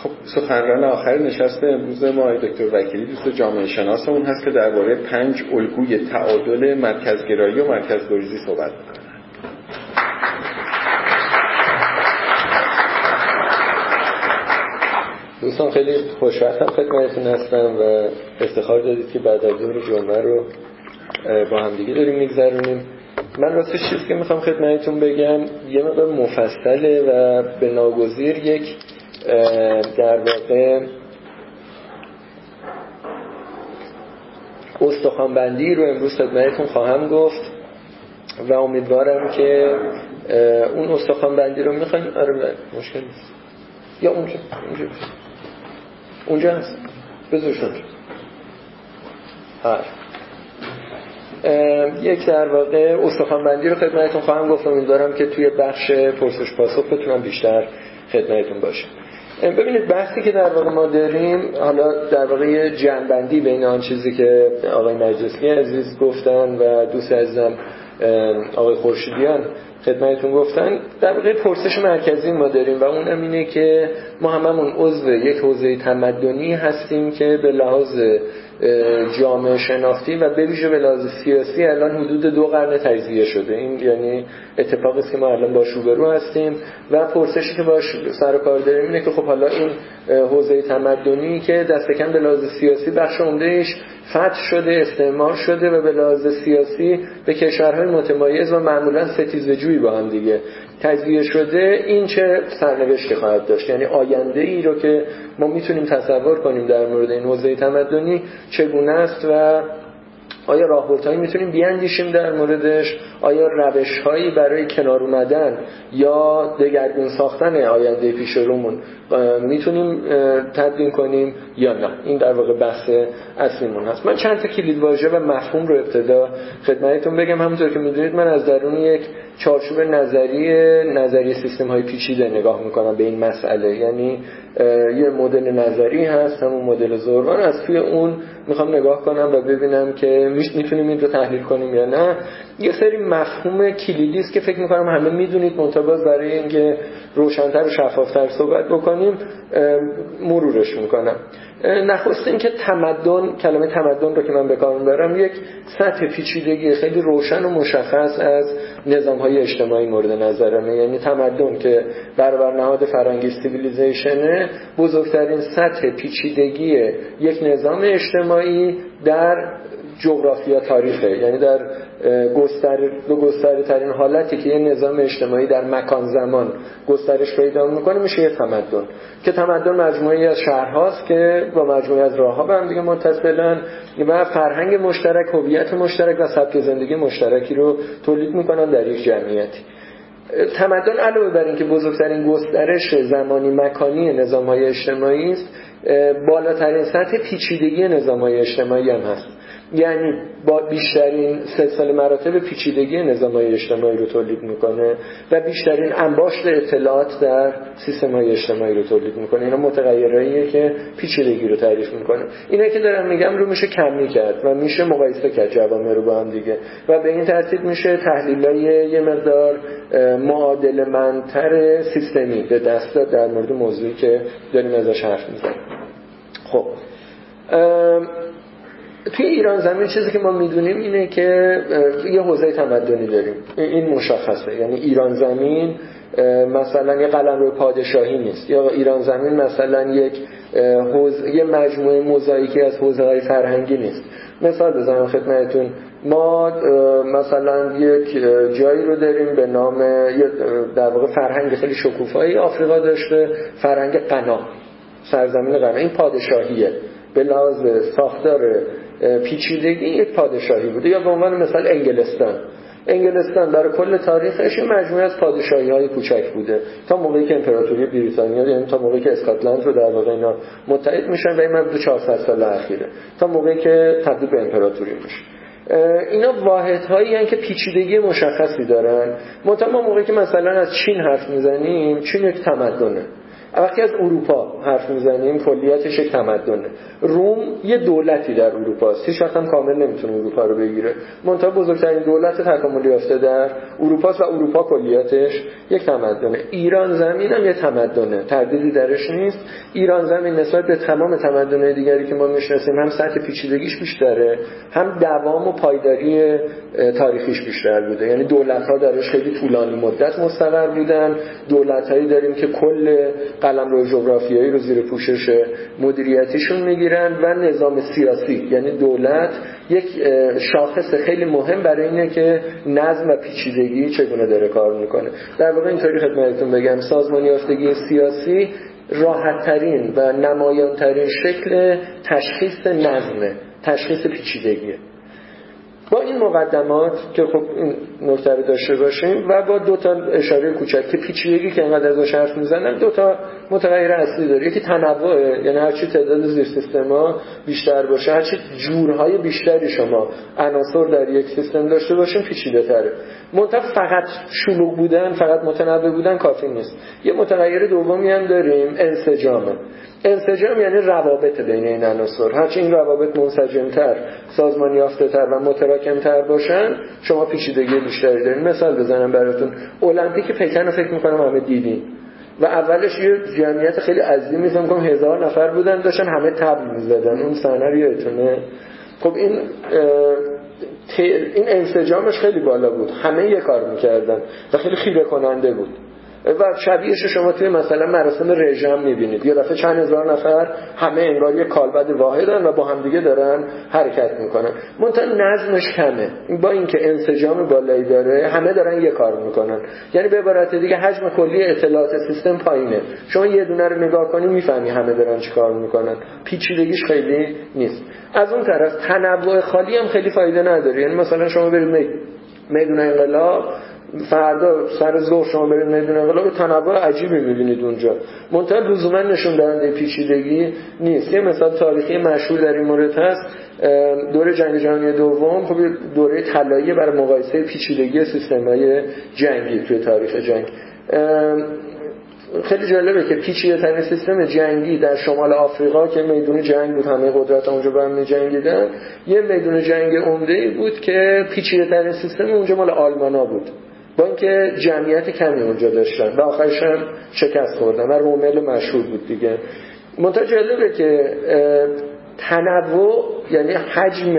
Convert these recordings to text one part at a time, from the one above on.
خب سخنران آخر نشست امروز ما آقای دکتر وکیلی دوست جامعه شناسمون هست که درباره 5 الگوی تعادل مرکزگرایی و مرکزگریزی صحبت می‌کنه. دوستان خیلی خوشوقتم خدمتتون هستم و افتخار دادید که بعد از ظهر جمعه رو با هم دیگه داریم میگذرونیم. من راستش چیزی که میخوام خدمتتون بگم یه مقدار مفصله و به ناگزیر یک در واقع استخوان‌بندی رو امروز خدمتتون خواهم گفت و امیدوارم که اون استخوان‌بندی رو میخوایم مشکل نیست یا اونجا هست بذارش اونجا یک در واقع استخوان‌بندی رو خدمتتون خواهم گفت. امیدوارم که توی بخش پرسش پاسخ بتونم بیشتر خدمتتون باشه. ببینید بحثی که در واقع ما داریم حالا در واقع یه جمع‌بندی بین آن چیزی که آقای مجلسی عزیز گفتن و دوست عزیزم آقای خورشیدیان خدمتتون گفتن. در واقع پرسش مرکزی ما داریم و اونم اینه که ما هممون عضو یک حوزه تمدنی هستیم که به لحاظ جامعه شناختی و به ویژه به لحاظ سیاسی الان حدود 2 قرن تجزیه شده. این یعنی اتفاقی است که ما الان باش روبرو هستیم و پرسشی که باش سر و کار داریم اینه که خب حالا این حوزه تمدنی که دست کم به لحاظ سیاسی بخش عمده‌اش فتح شده، استعمار شده و به لحاظ سیاسی به کشورهای متمایز و معمولا ستیزجویی با هم دیگه تجزیه شده، این چه سرنوشتی خواهد داشت؟ یعنی آینده ای رو که ما میتونیم تصور کنیم در مورد این حوزه تمدنی چگونه است و آیا راهبردهایی میتونیم بیاندیشیم در موردش؟ آیا روش‌هایی برای کنار اومدن یا دگرگون ساختن آینده پیش رومون میتونیم تدوین کنیم یا نه؟ این در واقع بحث اصلیمون هست. من چند تا کلیدواژه و مفهوم رو ابتدا خدمتتون بگم. همونطور که میدونید من از درون یک چارچوب نظری سیستم‌های پیچیده نگاه میکنم به این مسئله. یعنی یه مدل نظری هست، همون مدل زوروان، از توی اون میخوام نگاه کنم و ببینم که میتونیم این رو تحلیل کنیم یا نه. یه سری مفهوم کلیدی است که فکر میکنم همه میدونید، منتها برای اینکه روشن‌تر و شفاف‌تر صحبت بکنیم مرورش میکنم. نخست این که تمدن، کلمه تمدن رو که من به کار میبرم، یک سطح پیچیدگی خیلی روشن و مشخص از نظام‌های اجتماعی مورد نظرمه. یعنی تمدن که برابر نهاد فرهنگی سیویلیزیشنه، بزرگترین سطح پیچیدگی یک نظام اجتماعی در جغرافیا تاریخه. یعنی در گسترده ترین حالتی که یه نظام اجتماعی در مکان زمان گسترش پیدا میکنه میشه یه تمدن، که تمدن مجموعی از شهرهاست که با مجموعی از راهها به هم دیگه متصلن و فرهنگ مشترک، هویت مشترک و سبک زندگی مشترکی رو تولید میکنن در یک جمعیتی. تمدن علاوه بر این که بزرگترین گسترش زمانی مکانی نظام‌های اجتماعی است، بالاترین سطح پیچیدگی نظام‌های اجتماعی هم هست. یعنی با بیشترین سلسله مراتب پیچیدگی نظام‌های اجتماعی رو تولید میکنه و بیشترین انباشت اطلاعات در سیستم‌های اجتماعی رو تولید میکنه. اینا متغیراییه که پیچیدگی رو تعریف میکنه. اینا که دارم میگم رو میشه کمی کرد و میشه مقایسه کرد جوامع رو با هم دیگه و به این ترتیب میشه تحلیلای یه مقدار معادله‌مندتر سیستمی به دست داد در مورد موضوعی که داریم ازش حرف میزنیم. خب توی ایران زمین چیزی که ما میدونیم اینه که یه حوزه تمدنی داریم، این مشخصه. یعنی ایران زمین مثلا یه قلمرو پادشاهی نیست، یا ایران زمین مثلا یه مجموعه موزاییکی از حوزه‌های فرهنگی نیست. مثال بزنم خدمتتون، ما مثلا یک جایی رو داریم به نام در واقع فرهنگ خیلی شکوفایی آفریقا داشته، فرهنگ غنا، سرزمین غنا. این پادشاهیه، به لحاظ ساختار پیچیدگی یک پادشاهی بوده. یا به عنوان مثال انگلستان برای کل تاریخش مجموعه از پادشاهی‌های کوچک بوده تا موقعی که امپراتوری بریتانیا، یعنی تا موقعی که اسکاتلند رو در واقع اینا متحد میشن و این مدت 400 سال اخیره تا موقعی که تبدیل به امپراتوری میشه. اینا واحدهایی هستن که پیچیدگی مشخصی دارن. ما موقعی که مثلا از چین حرف میزنیم، چین یک تمدنه. وقتی از اروپا حرف میزنیم کلیتش یک تمدنه. روم یه دولتی در اروپا است، هیچ وقت هم کامل نمیتونه اروپا رو بگیره، منتها بزرگترین دولت تکاملی یافته در اروپا است و اروپا کلیتش یک تمدنه. ایران زمین هم یه تمدنه، تردیدی درش نیست. ایران زمین نسبت به تمام تمدن‌های دیگری که ما میشناسیم هم سطح پیچیدگیش بیشتره، هم دوام و پایداری تاریخیش بیشتر بوده. یعنی دولت‌ها درش خیلی طولانی مدت مستقر بودن، دولت‌هایی داریم که کل قلمرو جغرافیایی رو زیر پوشش مدیریتیشون میگیرن و نظام سیاسی، یعنی دولت یک شاخص خیلی مهم برای اینه که نظم و پیچیدگی چگونه داره کار میکنه. در واقع اینطوری خدمتتون بگم سازمان یافتگی سیاسی راحت‌ترین و نمایان‌ترین شکل تشخیص نظمه، تشخیص پیچیدگیه. با این مقدمات که خب این نکته رو داشته باشیم و با دو تا اشاره کوچک که پیچیدگی که اینقدر ازش حرف میزنن، دو تا متغیر اصلی داره. یکی تنوعه، یعنی هرچی تعداد زیر سیستم‌ها بیشتر باشه، هرچی جورهای بیشتری شما عناصر در یک سیستم داشته باشین پیچیده‌تره. منتها فقط شلوغ بودن، فقط متنوع بودن کافی نیست. یه متغیر دومی هم داریم، انسجامه. انسجام یعنی روابط بین این عناصر. هرچی این روابط منسجم‌تر، سازمان یافته‌تر و متراکم‌تر باشن، شما پیچیدگی بیشتری دارین. مثال بزنم براتون، المپیک پکن رو فکر می‌کنم همه دیدین و اولش یه جمعیت خیلی عظیمی، فکر می‌کنم 1000 نفر بودن، داشتن همه طبل می‌زدن. اون صحنه رو یادتونه؟ خب این انسجامش خیلی بالا بود، همه یه کار می‌کردن و خیلی خیره کننده بود. و شبیهش شما توی مثلا مراسم رژم می‌بینید، یه دفعه چند هزار نفر همه انگار یه کالبد واحدن و با هم دیگه دارن حرکت میکنن. منتها نظمش کمه، با اینکه انسجام بالایی داره همه دارن یه کار میکنن. یعنی به عبارت دیگه حجم کلی اطلاعات سیستم پایینه، شما یه دونه رو نگاه کنی میفهمی همه دارن چی کار میکنن، پیچیدگیش خیلی نیست. از اون طرف تنوع خالی هم خیلی فایده نداره. یعنی مثلا شما برید میدون انقلاب، فردا سر ظهر شما برید میدون انقلاب، تنوع عجیبی می‌بینید اونجا، منتها لزوما نشون دهنده پیچیدگی نیست. یه مثال تاریخی مشهور در این مورد هست، دوره جنگ جهانی دوم خب دوره طلایی برای مقایسه پیچیدگی سیستم‌های جنگی توی تاریخ جنگ. خیلی جالبه که پیچیده‌ترین سیستم جنگی در شمال آفریقا که میدون جنگ بود، همه قدرت‌ها اونجا با هم می‌جنگیدن، یه میدون جنگ عمده‌ای بود که پیچیده‌ترین سیستم اونجا مال آلمانا بود، با اینکه جمعیت کمی اونجا داشتن و آخرش هم شکست خوردن و رومل مشهور بود دیگه. منتها جالبه که تنوع یعنی حجم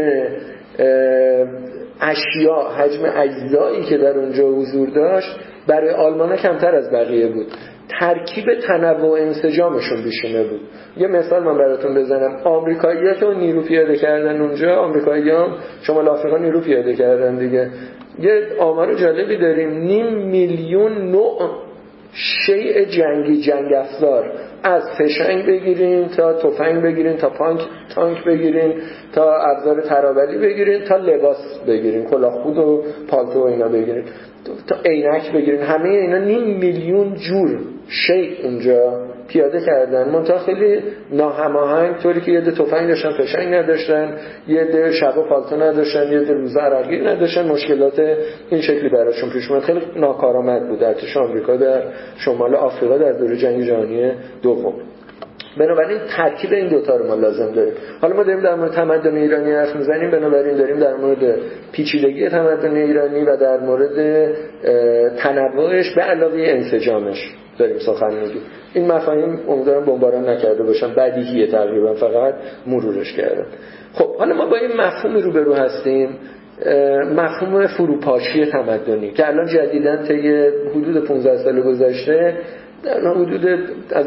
اشیا، حجم اجزایی که در اونجا حضور داشت برای آلمانا کمتر از بقیه بود. ترکیب تنوع و انسجامشون بیشینه بود. یه مثال من براتون بزنم، آمریکایی‌ها که نیرو پیاده کردن اونجا، آمریکایی‌ها شمال آفریقا نیرو پیاده کردن دیگه. یه آمار جالبی داریم، 5 میلیون نوع شیء جنگی، جنگ افزار، از فشنگ بگیرین تا تفنگ بگیرین تا تانک بگیرین تا ابزار ترابری بگیرین تا لباس بگیرین، کلاهخود و پالتو و اینا بگیرین تا عینک بگیرین، همه اینا 5 میلیون جور شیء اونجا پیاده کردن. منتها خیلی ناهماهنگ، طوری که یه ده تفنگ داشتن فشنگ نداشتن، یه ده شبا پالتو نداشتن، یه ده روزا عرقگیر نداشتن، مشکلات این شکلی براشون پیش اومد. خیلی ناکارآمد بود ارتش آمریکا در شمال آفریقا در دوره جنگ جهانی دوم. بنابراین ترکیب این دوتا رو ما لازم داریم. حالا ما داریم در مورد تمدن ایرانی حرف میزنیم، بنابراین داریم در مورد پیچیدگی تمدن ایرانی و در مورد تنوعش به علاوه انسجامش داریم سخن میگیم. این مفاهیم امیدوارم بمباران نکرده باشم، بدیهیه تقریبا، فقط مرورش کردم. خب حالا ما با این مفهومی روبرو هستیم، مفهوم فروپاشی تمدنی که الان جدیداً طی حدود 15 سال گذشته، در حدود از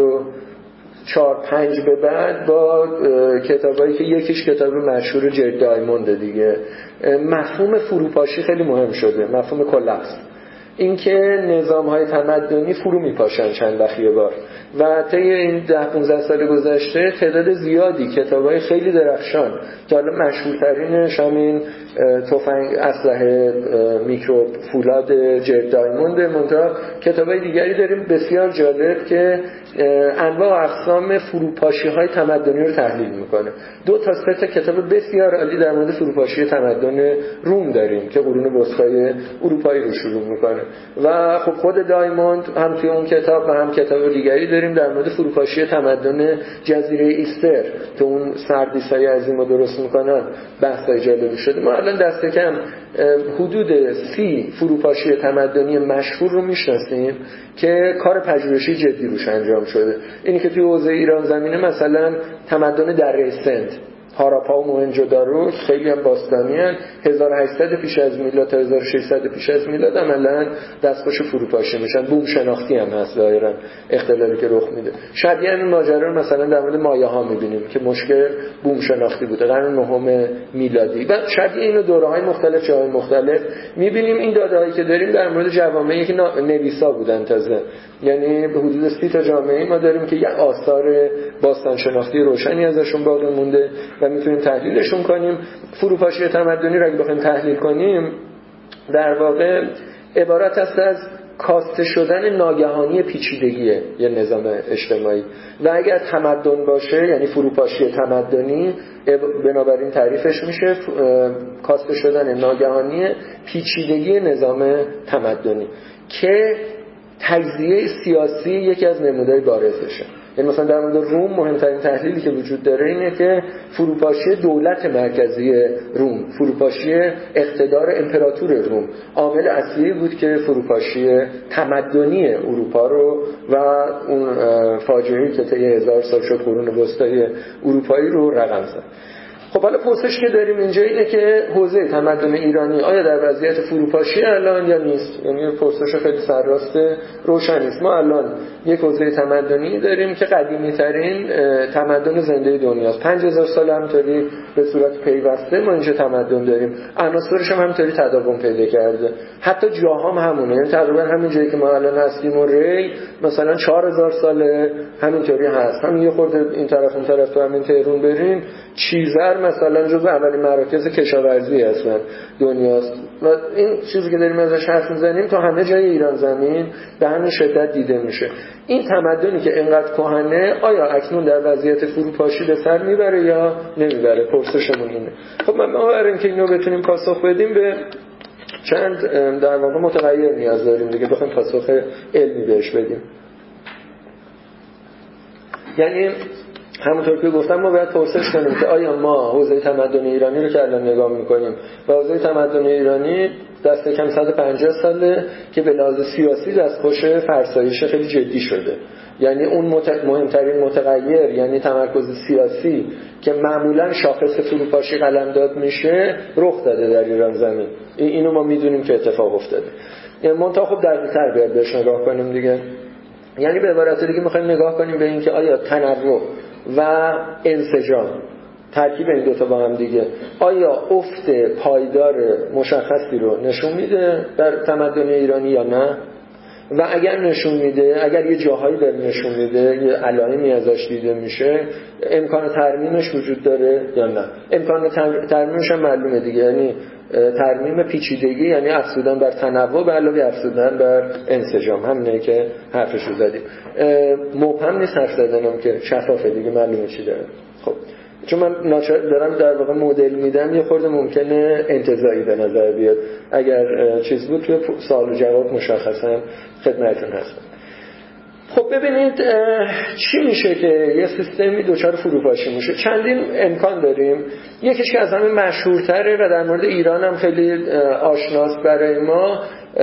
2004-5 به بعد با کتابایی که یکیش کتاب مشهور جرد دایموند دیگه، مفهوم فروپاشی خیلی مهم شده، مفهوم کلاپس، اینکه نظام‌های تمدنی فرو میپاشن چند وقت یه بار. و طی این 10-15 سال گذشته تعداد زیادی کتابای خیلی درخشان که حالا مشهورترینش همین تفنگ اسلحه میکرو فولاد جرد دایموند، منتها کتابای دیگری داریم بسیار جالب که انواع و اقسام فروپاشی‌های تمدنی رو تحلیل میکنه. 2 تا 3 تا کتاب بسیار عالی در مورد فروپاشی تمدن روم داریم که قرون وسطای اروپایی رو شروع میکنه و خب خود دایموند هم توی اون کتاب و هم کتاب دیگری داریم در مورد فروپاشی تمدن جزیره ایستر که اون سردیسای عظیم رو درست میکنن بحثای جالبی شده. ما الان دست کم حدود 30 فروپاشی تمدنی مشهور رو میشناسیم که کار پژوهشی جدی روش انجام شده. اینی که توی حوزه ایران زمینه مثلا تمدن دره سند، هاراپا و موهنجودارو خیلی هم باستانی هستند، 1800 پیش از میلاد تا 1600 پیش از میلاد عملاً دستخوش فروپاشی میشن. بوم شناختی هم هست ظاهراً اختلالی که رخ میده. شبیه این ماجرا رو مثلا در مورد مایا ها میبینیم که مشکل بوم شناختی بوده قرن 9 میلادی و شبیه اینو دوره‌های مختلف جاهای مختلف میبینیم. این داده‌هایی که داریم در مورد جوامعی که نویسا بودن تازه، یعنی به حدود 30 تا جامعه ما داریم که یک آثار باستان شناختی روشنی ازشون باقی مونده و میتونیم تحلیلشون کنیم. فروپاشی تمدنی رو اگه بخوایم تحلیل کنیم در واقع عبارت است از کاسته شدن ناگهانی پیچیدگی یه نظام اجتماعی و اگر تمدن باشه یعنی فروپاشی تمدنی بنابراین تعریفش میشه کاسته شدن ناگهانی پیچیدگی نظام تمدنی که تجزیه سیاسی یکی از نمودهای بارزشه. یعنی مثلا در مورد روم مهمترین تحلیلی که وجود داره اینه که فروپاشی دولت مرکزی روم، فروپاشی اقتدار امپراتور روم عامل اصلی بود که فروپاشی تمدنی اروپا رو و اون فاجعه‌ای که طی 1000 سال شد قرون وسطای اروپایی رو رقم زد. خب حالا پرسش که داریم اینجا اینه که حوزه تمدن ایرانی آیا در وضعیت فروپاشی الان یا نیست؟ یعنی پرسش خیلی سرراست روشن است. ما الان یک حوزه تمدنی داریم که قدیمی ترین تمدن زنده دنیاست. 5000 سال همطوری به صورت پیوسته ما اینجا تمدن داریم. عناصرش هم همطوری تداوم پیدا کرده. حتی جاها هم همونه. یعنی تقریبا همین جایی که ما الان هستیم و ری مثلا 4000 سال همینطوری هست. همین یه خورده این طرف اون طرف تو همین تهران بریم چیزر مثلا جزو اولین مراکز کشاورزی هستن دنیاست و این چیزی که داریم ازش حرف میزنیم تا همه جای ایران زمین به همین شدت دیده میشه. این تمدنی که اینقدر کهنه آیا اکنون در وضعیت فروپاشی به سر میبره یا نمیبره؟ پرسشمون اینه. خب ما برای اینکه اینو بتونیم پاسخ بدیم به چند در واقع متغیر نیاز داریم دیگه بخوایم پاسخ علمی بهش بدیم. یعنی همونطور که گفتم ما باید پرسش کنیم که آیا ما حوزه تمدن ایرانی رو که الان نگاه میکنیم و حوزه تمدن ایرانی دست کم 150 ساله که به لحاظ سیاسی دستخوش فرسایش خیلی جدی شده. یعنی اون مهمترین متغیر یعنی تمرکز سیاسی که معمولا شاخص فروپاشی قلمداد میشه رخ داده در ایران زمین. اینو ما میدونیم که اتفاق افتاده. یعنی منتها خب دقیق‌تر باید بهش نگاه کنیم دیگه. یعنی به عبارت دیگه میخوایم نگاه کنیم به این که آیا تنوع و انسجام ترکیب این دوتا با هم دیگه آیا افت پایدار مشخصی رو نشون میده در تمدن ایرانی یا نه؟ و اگر نشون میده، اگر یه جاهایی داره نشون میده، یه علائمی ازش دیده میشه، امکان ترمیمش وجود داره یا نه؟ امکان ترمیمش هم معلومه دیگه، یعنی ترمیم پیچیدگی یعنی افزودن بر تنوع به علاوه افزودن بر انسجام. همینه که حرفش رو زدیم. مبهم نیست حرف زدنم که شفافه دیگه، معلومه چی داره. خب چون من دارم در واقع مدل میدم یه خورده ممکنه انتزاعی به نظر بیاد. اگر چیز بود توی سوال و جواب مشخصا خدمتتون هستم. خب ببینید چی میشه که یه سیستمی دچار فروپاشی میشه. چندین امکان داریم. یکیش که از همه مشهورتره و در مورد ایران هم خیلی آشناست برای ما.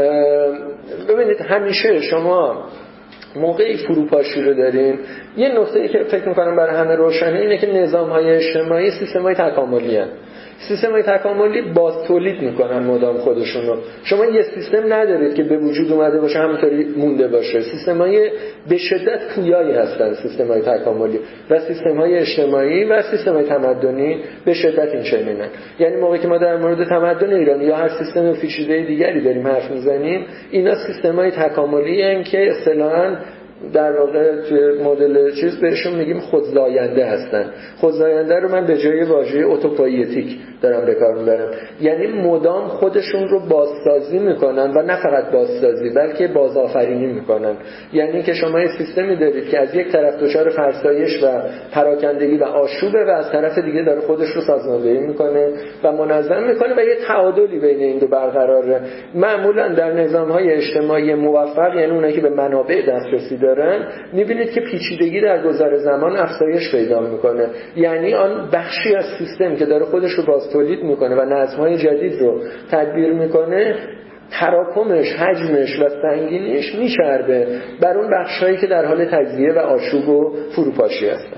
ببینید همیشه شما موقعی فروپاشی رو دارین یه نکته‌ای که فکر می‌کنم برای همه روشنه اینه که نظام‌های اجتماعی سیستم‌های تکاملی هستند. سیستم‌های تکاملی باز تولید می‌کنن مدام خودشونو. شما یه سیستم ندارید که به وجود اومده باشه همونطوری مونده باشه. سیستم‌های به شدت پویایی هستن سیستم‌های تکاملی و سیستم‌های اجتماعی و سیستم‌های تمدنی به شدت این چنینن. یعنی موقعی که ما در مورد تمدن ایرانی یا هر سیستم پیچیده دیگری داریم حرف می‌زنیم اینا سیستم‌های تکاملی هستند که اصطلاحاً در واقع توی مدل چیز بهشون میگیم خودزاینده هستن. خودزاینده رو من به جای واژه اتوپایتیک دارم به کار میبرم، یعنی مدام خودشون رو بازسازی میکنن و نه فقط بازسازی بلکه بازآفرینی میکنن. یعنی که شما یه سیستمی دارید که از یک طرف دچار فرسایش و پراکندگی و آشوبه و از طرف دیگه داره خودش رو سازماندهی میکنه و منظم میکنه و یه تعادلی بین این دو برقراره. معمولا در نظام‌های اجتماعی موفق، یعنی اونایی که به منابع دسترسی دارن، میبینید که پیچیدگی در گذر زمان افزایش پیدا میکنه. یعنی آن بخشی از سیستم که داره خودش رو باز تولید میکنه و نظم‌های جدید رو تدبیر میکنه، تراکمش، حجمش و سنگینیش میچربه بر اون بخشایی که در حال تجزیه و آشوب و فروپاشی هستن.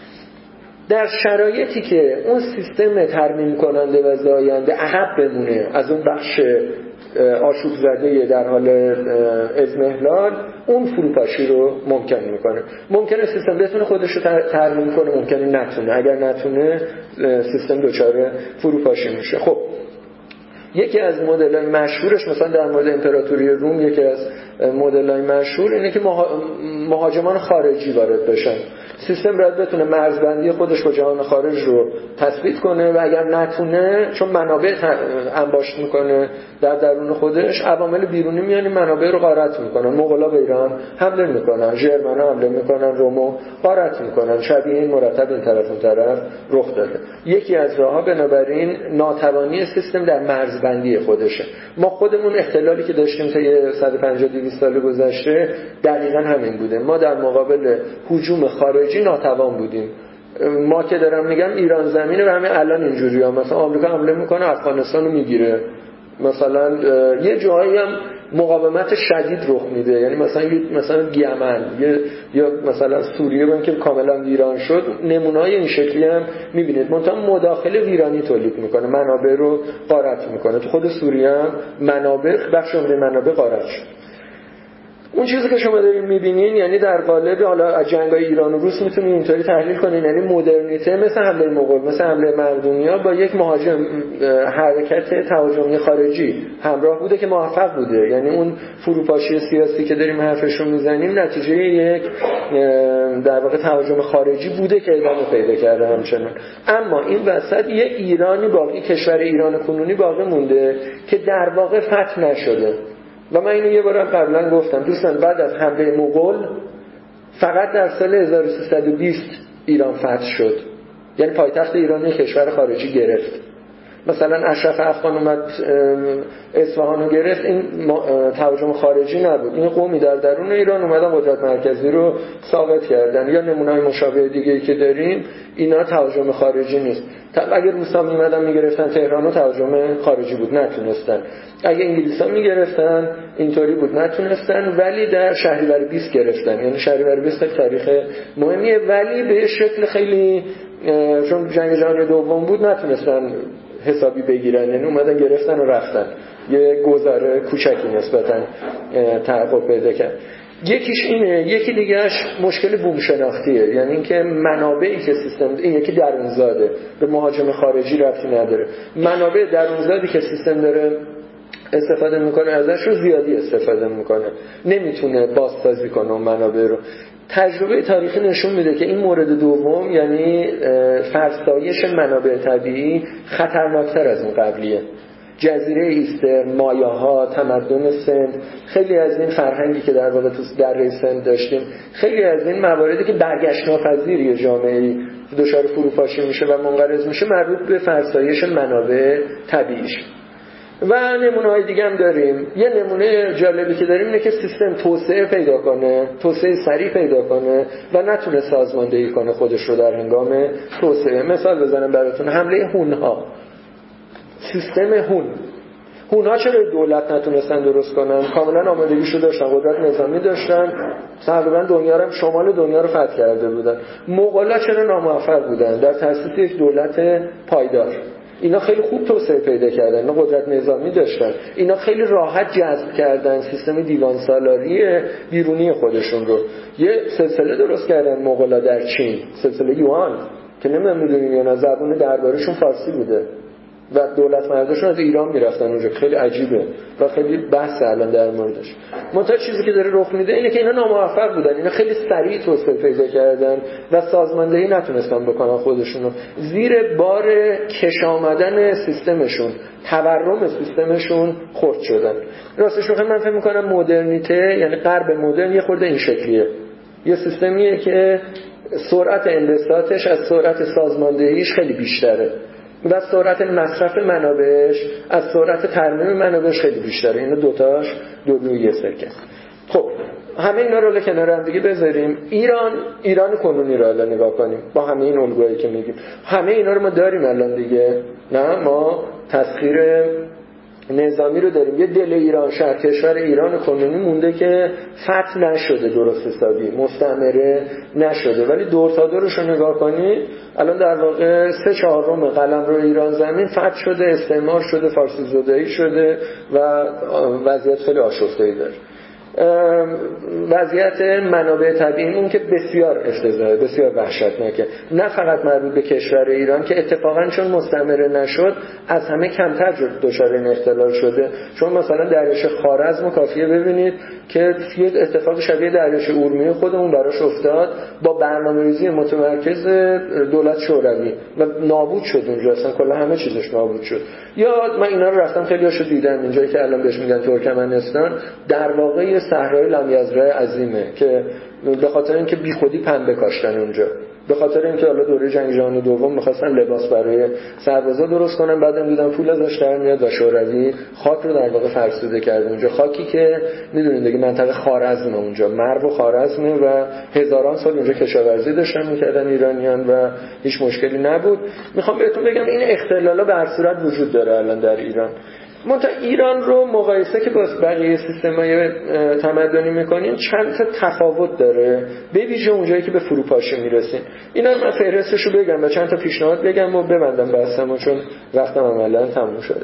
در شرایطی که اون سیستم ترمیم کننده و زاینده عقب بمونه از اون بخش آشوب زده در حال اضمحلال، اون فروپاشی رو ممکن میکنه. ممکنه سیستم بتونه خودش رو ترمیم کنه، ممکنه نتونه. اگر نتونه سیستم دچار فروپاشی میشه. خب یکی از مدل‌های مشهورش مثلا در مورد امپراتوری روم، یکی از مدل‌های مشهور اینه که مهاجمان خارجی وارد بشن. سیستم باید بتونه مرزبندی خودش با جهان خارج رو تثبیت کنه و اگر نتونه، چون منابع انباشت میکنه در درون خودش، عوامل بیرونی میان منابع رو غارت میکنن. مغولا به ایران حمله میکنن، ژرمنا حمله میکنن، رومو غارت میکنن. شبیه این مرتب این طرف اون طرف رخ داده. یکی از راه‌ها بنابراین ناتوانی سیستم در مرزبندی خودشه. ما خودمون اختلالی که داشتیم تا 150-200 سال گذشته دقیقاً همین بوده. ما در مقابل هجوم خارجی ناتوان بودیم. ما که دارم میگم ایران زمینه و همین الان اینجوریه. مثلا آمریکا حمله میکنه افغانستان رو میگیره، مثلا یه جایی هم مقاومت شدید رخ میده. یعنی مثلا یمن یا مثلا سوریه ببین که کاملا ویران شد، نمونه‌های این شکلی هم میبینید. منتها مداخله ویرانی تولید میکنه، منابع رو غارت میکنه. تو خود سوریه هم بخش عمده منابع غارت شد. اون چیزی که شما دارین میبینین، یعنی در قالب حالا از جنگ‌های ایران و روس میتونین اینطوری تحلیل کنین، یعنی مدرنیته مثل حمله مغول، مثل حمله مقدونیا با یک حرکت تهاجمی خارجی همراه بوده که موفق بوده. یعنی اون فروپاشی سیاسی که داریم حرفش رو میزنیم نتیجه یک در واقع تهاجم خارجی بوده که ادامه پیدا کرده همچنان. اما این وسط یه ایرانی باقی، کشور ایران کنونی باقی مونده که در واقع فتح نشده. و من اینو یه بارم قبلا گفتم دوستان، بعد از حمله مغول فقط در سال 1320 ایران فتح شد. یعنی پایتخت ایران یک کشور خارجی گرفت. مثلا اشرف افغان اومد اصفهان رو گرفت، این تهاجم خارجی نبود. این قومی در درون ایران اومدن قدرت مرکزی رو ساقط کردن. یا نمونه‌های مشابه دیگه‌ای که داریم، اینا تهاجم خارجی نیست. اگه روسا میمدن میگرفتن تهران رو، تهاجم خارجی بود، نتونستن. اگه انگلیسا میگرفتن اینطوری بود، نتونستن. ولی در شهریور 20 گرفتن. یعنی شهریور 20 تاریخ مهمیه، ولی به شکل خیلی، چون جنگ جهانی دوم بود نتونستن حسابی بگیرن. یعنی اومدن گرفتن و رفتن. یه گذاره کوچکی نسبتاً تحقق پیدا کرد. یکیش اینه. یکی دیگهش مشکل بوم شناختیه. یعنی اینکه منابعی که سیستم، این یکی درونزاده، به مهاجم خارجی ربطی نداره. منابع درونزادی که سیستم داره استفاده میکنه ازش رو زیادی استفاده میکنه، نمیتونه بازسازی کنه اون منابع رو. تجربه تاریخی نشون میده که این مورد دوم، یعنی فرسایش منابع طبیعی، خطرناکتر از اون قبلیه. جزیره ایستر، مایاها، تمدن سند، خیلی از این فرهنگی که در واقع تو دره سند داشتیم، خیلی از این مواردی که برگشت ناپذیری جامعه‌ای دچار فروپاشی میشه و منقرض میشه، مربوط به فرسایش منابع طبیعیش. و نمونه‌های دیگه هم داریم. یه نمونه جالبی که داریم اینه که سیستم توسعه پیدا کنه، توسعه سریع پیدا کنه و نتونه سازماندهی کنه خودش رو در هنگام توسعه. مثال بزنم براتون، حمله هون‌ها. سیستم هون‌ها چرا دولت نتونستن درست کنن؟ کاملا آمادگیشو داشتن، قدرت نظامی داشتن، تقریبا دنیا رو، شمال دنیا رو فتح کرده بودن. مغولا چرا ناموفق بودن در تأسیس یک دولت پایدار؟ اینا خیلی خوب توسعه پیدا کردن، اینا قدرت نظامی داشتن، اینا خیلی راحت جذب کردن سیستم دیوان سالاری بیرونی خودشون رو. یه سلسله درست کردن مغولا در چین، سلسله یوان، که نمیدونم میدونین یا نه، زبون دربارشون فارسی بوده. و دولت مرداشون از ایران میرفتن اونجا. خیلی عجیبه و خیلی بحث الان در موردش. منتها چیزی که داره رخ میده اینه که اینا ناموفق بودن، اینا خیلی سریع توسعه پیدا کردن و سازماندهی نتونستن بکنن خودشونو، زیر بار کش آمدن سیستمشون، تورم سیستمشون خرد شدن. راستش رو من فکر میکنم مدرنیته یعنی غرب مدرن یه خورده این شکلیه، یه سیستمیه که سرعت انبساطش از سرعت سازماندهیش خیلی بیشتره و سرعت مصرف منابعش از سرعت ترمیم منابعش خیلی بیشتره. اینا دوتاش دو روی یه سرکه. خب همه اینا رو کنار هم دیگه بذاریم. ایران کنونی رو الان نگاه کنیم با همه این الگوهایی که میگیم. همه اینا رو ما داریم الان دیگه، نه ما تسخیر نظامی رو داریم. یه دل ایران، شهر کشور ایران کنونی مونده که فتح نشده، درست حسابی مستعمره نشده، ولی دور تا دورش رو نگاه کنید الان در واقع 3/4 قلمرو ایران زمین فتح شده، استعمار شده، فارسی زدایی شده و وضعیت خیلی آشفته‌ای داره. وضعیت منابع طبیعیمون که بسیار افتضاحه، بسیار وحشتناکه، نه فقط مربوط به کشور ایران که اتفاقا چون مستعمره نشد از همه کمتر دچار این اختلال شده. چون مثلا دریاچه خوارزم کافیه ببینید که یه اتفاق شبیه دریاچه اورمیه خودمون براش افتاد با برنامه‌ریزی متمرکز دولت شوروی و نابود شد اونجا، اصلا کلا همه چیزش نابود شد. یا من اینا رو رفتم خیلی هاشو دیدم، اینجایی که الان بهش میگن ترکمنستان در واقع صحرای لمیزرای عظیمه که به خاطر اینکه بیخودی پنبه کاشتن اونجا، به خاطر اینکه حالا دوره جنگ جهانی دوم می‌خواستن لباس برای سربازا درست کنن، بعدم دیدن پول ازش در میاد و شوروی خاک رو در واقع فرسوده کرد اونجا. خاکی که میدونید دیگه منطقه خوارزم، اونجا مرو و خوارزمه و هزاران سال اونجا کشاورزی داشتن می‌کردن ایرانیان و هیچ مشکلی نبود. میخوام بهتون بگم این اختلالا به هر صورت وجود داره الان در ایران. منتها ایران رو مقایسه که با بقیه سیستم‌های تمدنی می‌کنیم چند تا تفاوت داره، به ویژه اونجایی که به فروپاشی میرسیم. اینا من فهرستش رو بگم و چند تا پیشنهاد بگم و ببندم بحثمو چون وقتم عملاً تموم شده.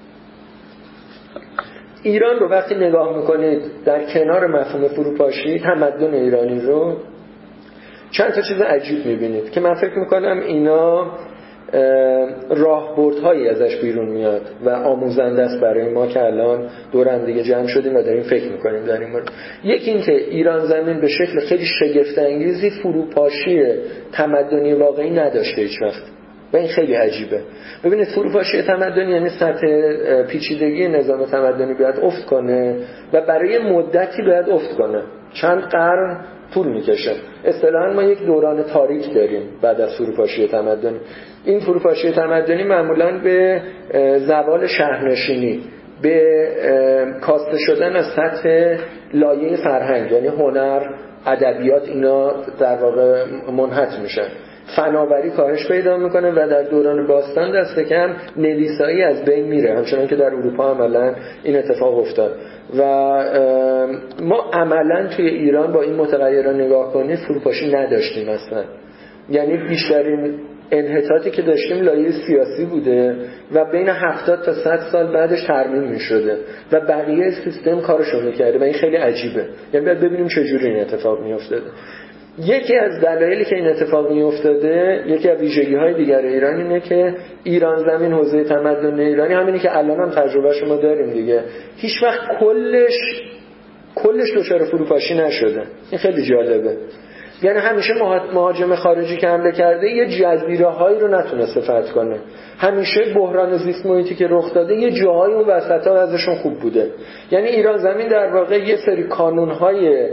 ایران رو وقتی نگاه می‌کنید در کنار مفهوم فروپاشی تمدن ایرانی رو چند تا چیز عجیب می‌بینید که من فکر می‌کنم اینا راهبردهایی ازش بیرون میاد و آموزنده است برای ما که الان دور هم دیگه جمع شدیم و داریم فکر میکنیم در این مورد. یکی این که ایران زمین به شکل خیلی شگفت انگیزی فروپاشی تمدنی واقعی نداشته هیچ وقت و این خیلی عجیبه. ببینید فروپاشی تمدنی یعنی سطح پیچیدگی نظام تمدنی باید افت کنه و برای مدتی باید افت کنه، چند قرن طول میکشه. اصطلاحاً ما یک دوران تاریک داریم بعد از فروپاشی تمدنی. این فروپاشی تمدنی معمولاً به زوال شهرنشینی، به کاسته شدن از سطح لایه فرهنگ یعنی هنر، ادبیات، اینا در واقع منحط میشن. فناوری کاهش پیدا میکنه و در دوران باستان دست کم نویسایی از بین میره، همچنان که در اروپا عملاً این اتفاق افتاد. و ما عملاً توی ایران با این متغیرها نگاه کنید فروپاشی نداشتیم اصلا. یعنی بیشترین انحطاطی که داشتیم لایه سیاسی بوده و بین 70 تا 100 سال بعدش ترمیم میشده و بقیه سیستم کارشو میکرده و این خیلی عجیبه. یعنی باید ببینیم چجوری این اتفاق میافتاده. یکی از دلایلی که این اتفاق میافتاده، یکی از ویژگی‌های دیگر ایران اینه که ایران زمین حوزه تمدن ایرانی همینی که الان هم تجربهشو ما داریم دیگه، هیچ وقت کلش دچار فروپاشی نشده. این خیلی جالبه. یعنی همیشه مهاجم خارجی که حمله کرده یه جزیره‌هایی رو نتونسته فتح کنه. همیشه بحران زیست محیطی که رخ داده یه جاهای اون وسطا ازشون خوب بوده. یعنی ایران زمین در واقع یه سری کانون‌های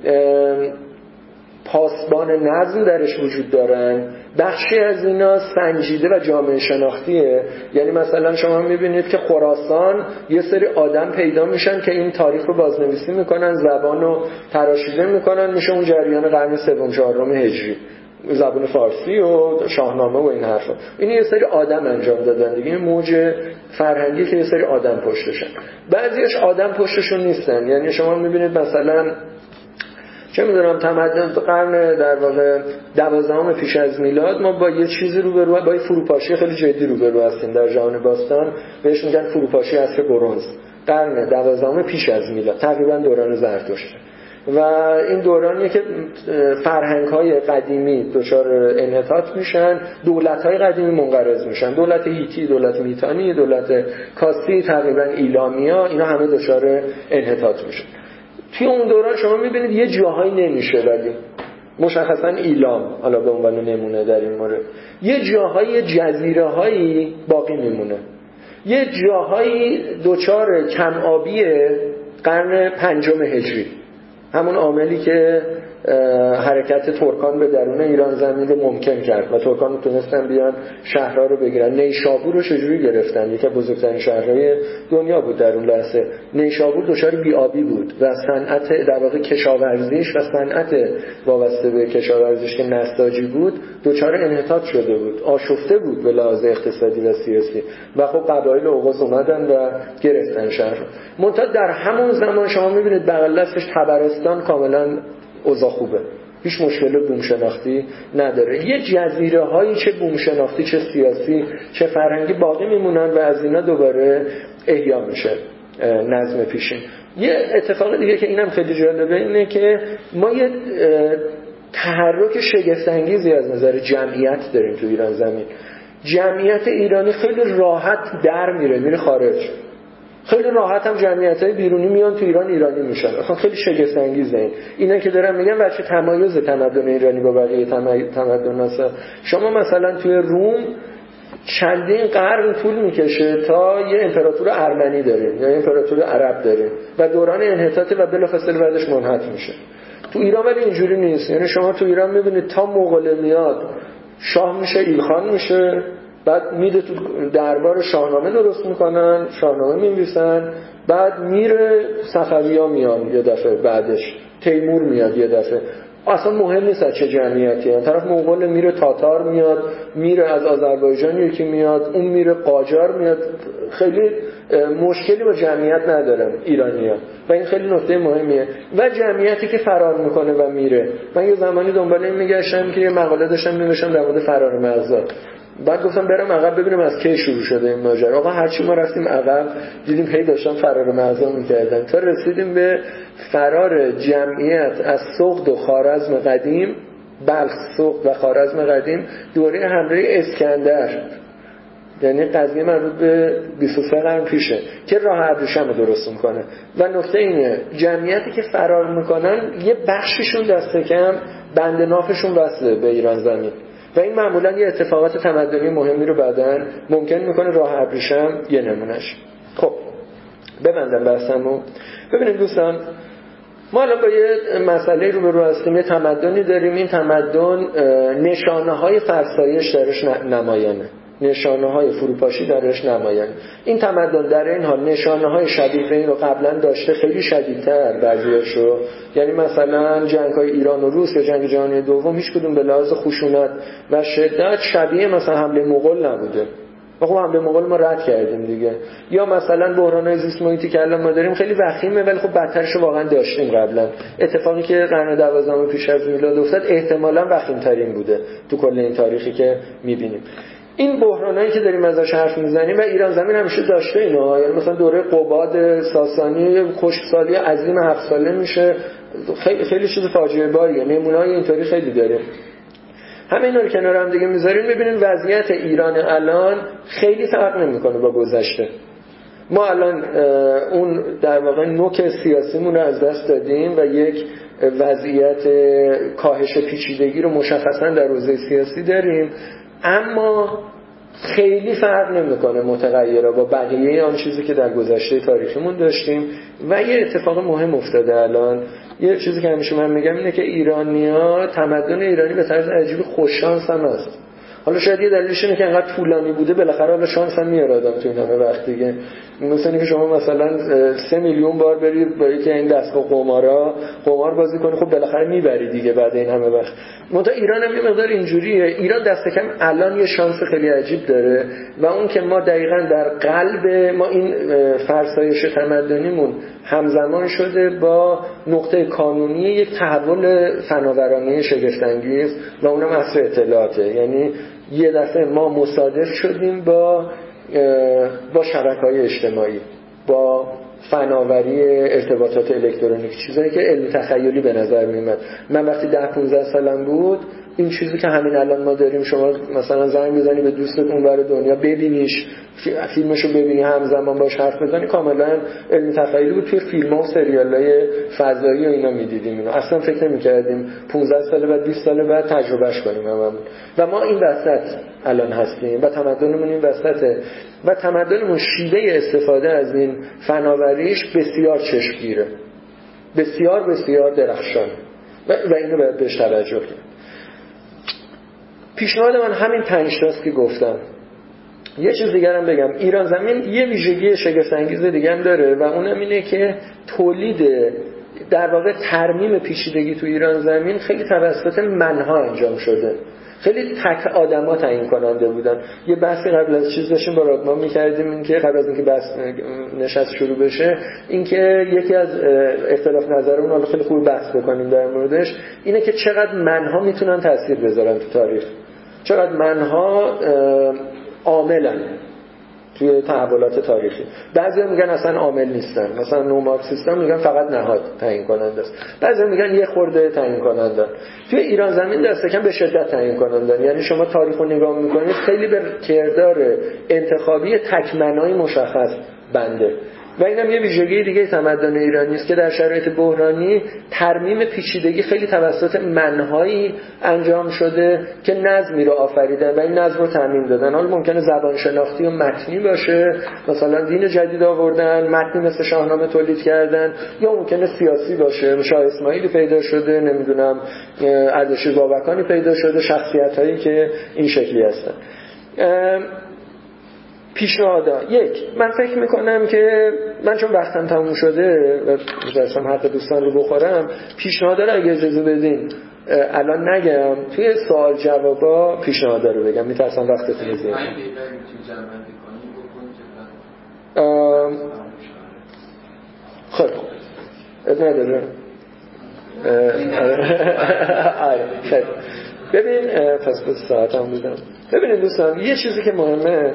پاسبان نظم درش وجود دارن، بخشی از اینا سنجیده و جامعه شناختیه. یعنی مثلا شما میبینید که خراسان یه سری آدم پیدا میشن که این تاریخ رو بازنویسی میکنن، زبان رو تراشیده میکنن، میشه اون جریان قرن 3-4 هجری، زبان فارسی و شاهنامه و این حرفا. این یه سری آدم انجام دادن دیگه، این موج فرهنگی که یه سری آدم پشتشن. بعضیش آدم پشتشون نیستن. یعنی شما میبینید مثلا چه میدونم تمدن قرن در واقع 12 پیش از میلاد ما با یه چیزی روبرو، با یه فروپاشی خیلی جدی روبرو هستیم در جهان باستان، بهش میگن فروپاشی عصر برنز، قرن 12 پیش از میلاد، تقریبا دوران زرتشت. و این دورانیه که فرهنگ‌های قدیمی دچار انحطاط میشن، دولت‌های قدیمی منقرض میشن، دولت هیتی، دولت میتانی، دولت کاسی، تقریبا ایلامیا، اینا همه دچار انحطاط میشن. توی اون دوران شما میبینید یه جاهایی نمیشه، ولی مشخصا ایلام حالا به عنوان نمونه در این مورد، یه جاهای جزیره‌هایی باقی میمونه، یه جاهایی دچار کم آبی قرن 5 هجری، همون عاملی که حرکت ترکان به درون ایران زمین رو ممکن کرد و ترکان تونستن بیان شهرها رو بگیرن. نیشابور رو چجوری گرفتن؟ یکی از بزرگترین شهرهای دنیا بود در اون لحظه. نیشابور دچار بی‌آبی بود و صنعت در واقع کشاورزیش و صنعت وابسته به کشاورزیش که نساجی بود دچار انحطاط شده بود، آشفته بود به لحاظ اقتصادی و سیاسی و خب قبایل اوغوز اومدن و گرفتن شهر رو. منتها در همون زمان شما می‌بینید بغل دستش طبرستان کاملاً اوضاع خوبه، هیچ مشکل بوم شناختی نداره. یه جزیره هایی چه بوم شناختی چه سیاسی چه فرهنگی باقی میمونن و از اینا دوباره احیا میشه نظم پیشین. یه اتفاق دیگه که اینم خیلی جالبه اینه که ما یه تحرک شگفت انگیزی از نظر جمعیت داریم تو ایران زمین. جمعیت ایرانی خیلی راحت در میره خارج، خیلی راحت هم جمعیت‌های بیرونی میان تو ایران ایرانی میشن. اصلا خیلی شگفت انگیزه اینا که دارم میگم بچه تمایز تمدن ایرانی با بقیه تمدن‌ها. شما مثلا توی روم چندین قرن طول میکشه تا یه امپراتور ارمنی داریم یا امپراتور عرب داریم و دوران انحطاط و بلافاصله بعدش منحط میشه. تو ایران ولی اینجوری نیست. یعنی شما تو ایران میبینید تا مغول میاد شاه میشه، ایلخان میشه، بعد میده تو دربار شاهنامه درست میکنن، شاهنامه می‌نویسن، بعد میره صفوی‌ها میان یه دفعه، بعدش تیمور میاد یه دفعه. اصلا مهم نیست چه جمعیتی، یعنی طرف مغول میره، تاتار میاد، میره از آذربایجان یکی میاد، اون میره قاجار میاد. خیلی مشکلی با جمعیت ندارن ایرانی‌ها و این خیلی نکته مهمیه. و جمعیتی که فرار میکنه و میره، من یه زمانی دنبال این میگشتم که یه مقاله داشتم می‌نوشتم در مورد فرار مغزا، بعد گفتم برم عقب ببینم از کی شروع شده این ماجرا. آقا هرچی ما رفتیم عقب دیدیم هی داشتن فرار مغزا می‌کردن تا رسیدیم به فرار جمعیت از سغد و خوارزم قدیم، بلخ، سغد و خوارزم قدیم، دوره حمله اسکندر، یعنی قضیه مربوط به 23 قرن پیشه که راه ابریشم رو درست میکنه. و نکته اینه جمعیتی که فرار میکنن یه بخششون دست کم بند نافشون وصله به ایران زمین و این معمولا یه اتفاقات تمدنی مهمی رو بعداً ممکن میکنه. راه ابریشم یه نمونهش. خب ببندم بحثمو. ببینید دوستان، ما الان با یه مسئله روبرو هستیم، یه تمدنی داریم. این تمدن نشانه‌های فرسایش درش نمایانه، نشانه‌های فروپاشی درش نمایانه. این تمدن در این حال نشانه‌های شبیه به این رو قبلا داشته، خیلی شدیدتر بعضیاشو. یعنی مثلا جنگ‌های ایران و روس یا جنگ جهانی دوم هیچ کدوم به لحاظ خشونت و شدت شبیه مثلا حمله مغول نبوده. خب حمله مغول ما رد کردیم دیگه. یا مثلا بحران‌های زیست محیطی که الان ما داریم خیلی وخیمه ولی خب بدترش واقعا داشتیم قبلا. اتفاقی که قرن 12 پیش از میلاد افتاد احتمالاً وخیم‌ترین بوده تو کل این تاریخی که می‌بینیم. این بحرانایی که داریم ازش حرف میزنیم و ایران زمین همیشه داشته اینا، یعنی مثلا دوره قباد ساسانی خشکسالی عظیم 7 ساله میشه، خیلی چیز فاجعه باریه. نمونه‌های اینطوری خیلی داره. همه اینا رو کنار هم دیگه میذاریم ببینید وضعیت ایران الان خیلی فرق نمیکنه با گذشته. ما الان اون در واقع نوک سیاسیمون رو از دست دادیم و یک وضعیت کاهش پیچیدگی رو مشخصا در حوزه سیاسی داریم، اما خیلی فرق نمیکنه متغیرها با بقیه آن چیزی که در گذشته تاریخیمون داشتیم. و یه اتفاق مهم افتاده الان. یه چیزی که همیشه من میگم اینه که ایرانی‌ها، تمدن ایرانی به طرز عجیبی خوششانس هم هست. حالا شاید یه دلیلش اینه که انقدر طولانی بوده، بالاخره حالا شانس هم میاره آدم تو این همه وقت دیگه. مثلا اینکه شما مثلا 3 میلیون بار برید با یکی این دستگاه قمار بازی کنی، خب بالاخره میبری دیگه بعد این همه وقت. منتها ایران هم یه مقدار اینجوریه. ایران دست کم الان یه شانس خیلی عجیب داره و اون که ما دقیقاً در قلب ما این فرسایش تمدنیمون همزمان شده با نقطه کانونی یک تحول فناورانه شگفت انگیز و اونم عصر اطلاعاته. یعنی یه دفعه ما مصادف شدیم با شبکه‌های اجتماعی، با فناوری ارتباطات الکترونیک، چیزایی که علم تخیلی به نظر میومد. من وقتی 10-15 سالم بود این چیزی که همین الان ما داریم، شما مثلا زنگ میزنی به دوستت اونور دنیا ببینیش، فیلمشو ببینی، همزمان باش حرف بزنی، کاملا علم تخیلی بود. توی فیلم‌ها و سریال‌های فضایی و اینا می‌دیدیم اینو. اصلا فکر نمی‌کردیم 15 سال بعد 20 سال بعد تجربهش کنیم هممون. و ما این وسط الان هستیم و تمدنمون این وسطه و تمدنمون شیوه استفاده از این فناوریش بسیار چشمگیره، بسیار بسیار درخشان و اینو باید بهش توجه کنیم. پیشنهاد من همین 5 تاست که گفتم. یه چیز دیگر هم بگم، ایران زمین یه ویژگی شگفت انگیز دیگه هم داره و اونم اینه که تولید در واقع ترمیم پیچیدگی تو ایران زمین خیلی توسط منها انجام شده. خیلی تک آدما تعیین کننده بودن. یه بحثی قبل از چیز داشتیم با رادمان می‌کردیم، این که قبل از اینکه بحث نشست شروع بشه، این که یکی از اختلاف نظرمون، حالا خیلی خوب بحث بکنیم در موردش، اینه که چقدر منها میتونن تاثیر بذارن تو تاریخ، چقدر منها عاملن توی تحولات تاریخی. بعضیا میگن اصلا عامل نیستن، مثلا نومارکسیستان میگن فقط نهاد تعیین کننده است، بعضیا میگن یه خورده تعیین کننده. توی ایران زمین دست کم به شدت تعیین کننده. یعنی شما تاریخ رو نگاه میکنید خیلی به کردار انتخابی تکمنای مشخص بنده. و اینم یه ویژگی دیگه تمدن ایرانی است که در شرایط بحرانی ترمیم پیچیدگی خیلی توسط منهایی انجام شده که نظمی رو آفریدن و این نظم رو تامین دادن. حالا ممکنه زبان شناختی و متنی باشه، مثلا دین جدید آوردن، متنی مثل شاهنامه تولید کردن، یا ممکنه سیاسی باشه، شاه اسماعیلی پیدا شده، نمیدونم اردشیر بابکانی پیدا شده، شخصیتایی که این شکلی هستن. پیشنهادا: یک، من فکر میکنم که من چون وقتم تموم شده و می‌خواستم حق دوستان رو بخورم، پیشنهادا رو اگه اجازه بدین الان نگم، توی سوال جوابا پیشنهادا رو بگم، میترسم وقتتون رو زیاد خب نداره. خب ببین، پس به ساعتم بودم. ببینید دوستان، یه چیزی که مهمه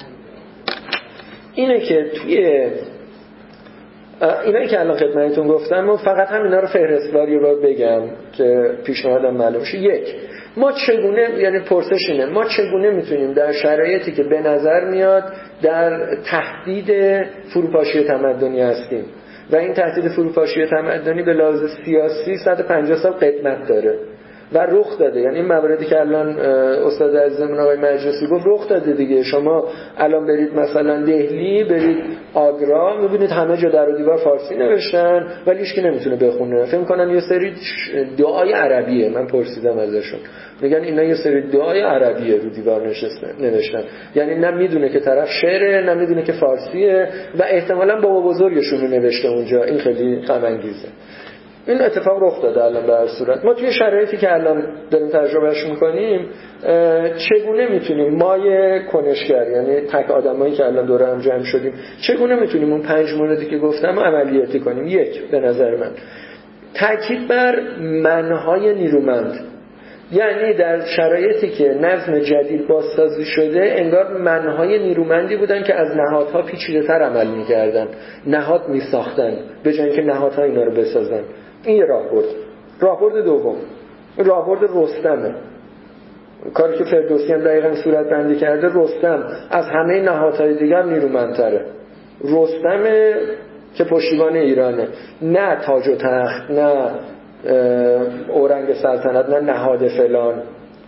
اینه که توی اینایی که الان خدمتتون گفتم، من فقط همینا رو فهرستواری رو بگم که پیشنهادم معلوم شه. یک، ما چگونه، یعنی پرسش اینه، ما چگونه میتونیم در شرایطی که به نظر میاد در تهدید فروپاشی تمدنی هستیم و این تهدید فروپاشی تمدنی به لحاظ سیاسی 150 سال قدمت داره و رخ داده، یعنی این مواردی که الان استاد عزیزمون آقای مجلسی گفت رخ داده دیگه. شما الان برید مثلا دهلی، برید آگرا، میبینید همه جا در و دیوار فارسی نوشتن ولی هیچ کی نمیتونه بخونه. فکر کنن یه سری دعای عربیه. من پرسیدم ازشون، میگن اینا یه سری دعای عربیه رو دیوار نوشتن. یعنی نه میدونه که طرف شعره، نه میدونه که فارسیه و احتمالاً بابا بزرگشون رو نوشته اونجا. این خیلی غم انگیزه. این اتفاق رخ داده الان به هر صورت. ما توی شرایطی که الان داریم تجربهش میکنیم، چگونه میتونیم ما کنشگر، یعنی تک آدمایی که الان دوره هم جمع شدیم، چگونه میتونیم اون 5 موردی که گفتم عملیاتی کنیم؟ یک، به نظر من تاکید بر منهای نیرومند. یعنی در شرایطی که نظم جدید بازسازی شده، انگار منهای نیرومندی بودن که از نهادها پیچیده‌تر عمل می‌کردن، نهاد می‌ساختن به جای اینکه نهادها اینا رو بسازن. این یه راهبرد. راهبرد دوم، راهبرد رستمه. کاری که فردوسی هم دقیقاً صورت بندی کرده، رستم از همه نهادهای دیگر نیرومندتره. رستم که پشتیبان ایرانه، نه تاج و تخت، نه اورنگ سلطنت، نه نهاد فلان.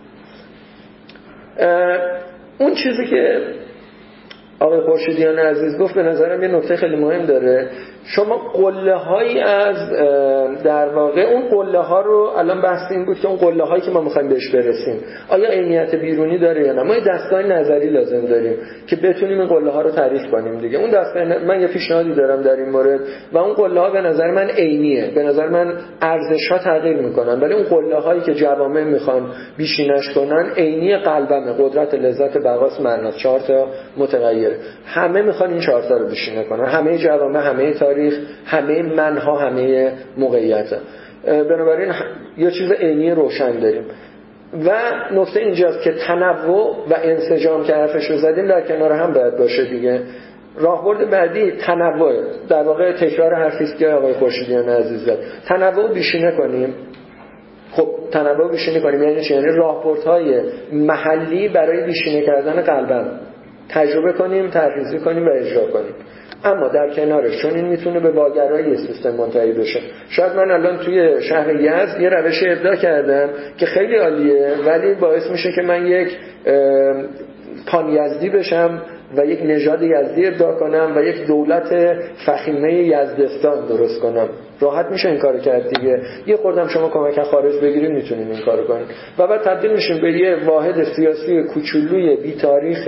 اون چیزی که آقای خورشیدیان عزیز گفت به نظرم یه نکته خیلی مهم داره. شما قله هایی از در واقع اون قله ها رو، الان بحث این بود که اون قله هایی که ما میخوایم بهش برسیم آیا عینیت بیرونی داره یا نه. ما یه دستگاه نظری لازم داریم که بتونیم این قله ها رو تعریف کنیم دیگه. اون دستگاه من یه پیشنهادی دارم در این مورد و اون قله ها به نظر من عینیه، به نظر من ارزش ها تغییر میکنن ولی اون قله هایی که جوامع میخوان بیشینش کنن عینی قلبمه. قدرت، لذت، بقاس، معناست. 4 تا متغیر، همه میخوان این 4 تا رو بیشینه کنن، همه جوامع، همه تاریخ، همه منها، همه موقعیت. بنابراین یه چیز عینی روشن داریم و نکته اینجاست که تنوع و انسجام که حرفش رو زدیم در کنار هم باید باشه دیگه. راهبرد بعدی تنوع، در واقع تکرار حرفی است که آقای خورشیدیان عزیز زد. تنوع بیشینه کنیم. خب تنوع بیشینه کنیم یعنی چی؟ یعنی راهبردهای محلی برای بیشینه کردن قلبم تجربه کنیم، ترکیزی کنیم و اجرا کنیم. اما در کنارش چون این میتونه به واگرایی سیستم منتهی بشه. شاید من الان توی شهر یزد یه روش ابداع کردم که خیلی عالیه ولی باعث میشه که من یک پان یزدی بشم و یک نژاد یزدی ابداع کنم و یک دولت فخیمه یزدستان درست کنم. راحت میشه این کارو کرد دیگه. یه خوردم شما کمک خارج بگیرید میتونید این کارو کنید و بعد تبدیل میشیم به یه واحد سیاسی کوچولوی بی تاریخ،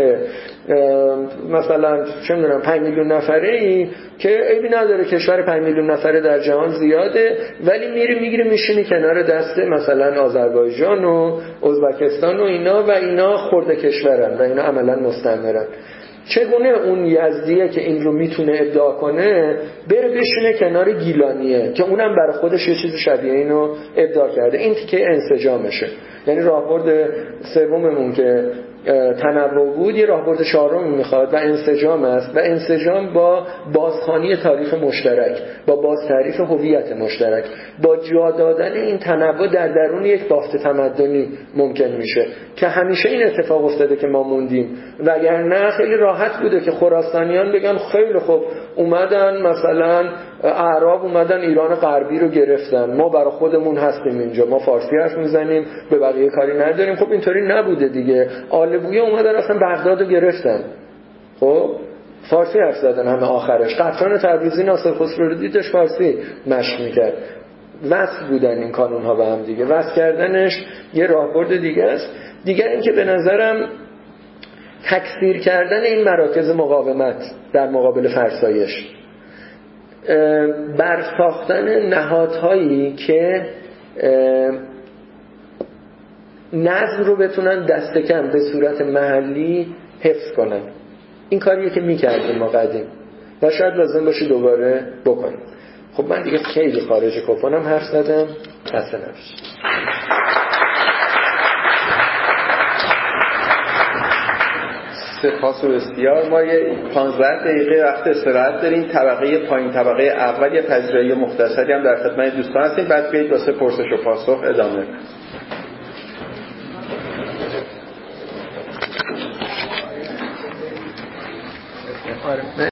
مثلا چه میدونم 5 میلیون نفره‌ای که عیبی نداره، کشور 5 میلیون نفره در جهان زیاده، ولی میگیره میشینی کنار دست مثلا آذربایجان و ازبکستان و اینا خرده کشورن و اینا عملا مستعمرن. چگونه اون یزدیه که این رو میتونه ابداع کنه بره بشینه کنار گیلانیه که اونم برای خودش یه چیز شبیه اینو ابداع کرده؟ این تیکه انسجامشه. یعنی راهبرد سوممون که تنوع بود یه راهبرد چهارم میخواد و انسجام است و انسجام با بازخوانی تاریخ مشترک، با بازتعریف هویت مشترک، با جا دادن این تنوع در درون یک بافت تمدنی ممکن میشه که همیشه این اتفاق افتاده که ما موندیم. وگرنه خیلی راحت بوده که خراسانیان بگن خیلی خوب اومدن مثلا اعراب اومدن ایران غربی رو گرفتن، ما برای خودمون هستیم اینجا، ما فارسی حرف میزنیم به بقیه کاری نداریم. خب اینطوری نبوده دیگه. آلبویه اومدن اصلا بغداد رو گرفتن، خب فارسی حرف زدن همه آخرش. قطران تبریزی ناصر خسرو رو دیدش فارسی مشق میکرد. وصل بودن این کانون ها به هم دیگه. وصل کردنش یه راهبرد دیگه است. دیگه این که به نظرم تکثیر کردن این مراکز مقاومت در مقابل فرسایش، برساختن نهادهایی که نظم رو بتونن دست کم به صورت محلی حفظ کنن. این کاریه که میکردیم ما قدیم و شاید لازم باشه دوباره بکنیم. خب من دیگه خیلی خارج کپونم حرف زدم، خسته نباشید. سپاس بسیار. ما یه 15 دقیقه وقت استراحت داریم. طبقه پایین، طبقه اول، یه پذیرایی مختصری هم در خدمت دوستان هستیم. بعد بیایید واسه پرسش و پاسخ ادامه بدیم.